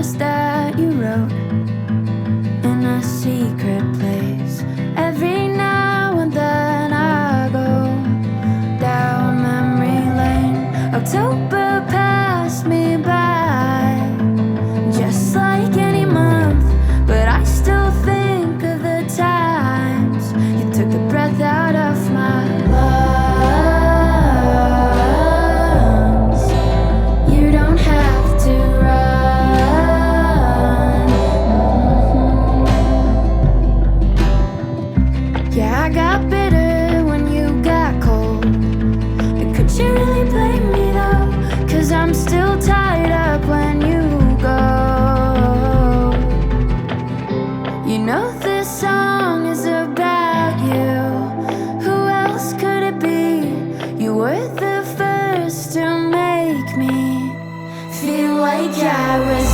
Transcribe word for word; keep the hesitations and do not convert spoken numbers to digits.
verse that you wrote in a secret place. Every now and then I go down memory lane. October passed me by, just like any month, but I still think of the times you took the breath out of my lungs. You don't have to run. Mm-hmm. Yeah, I got bitter when you got cold, but could you really blame me though? 'Cause I'm still tied up when you go. You know this song is about you. Who else could it be? You were the first to make me feel like I was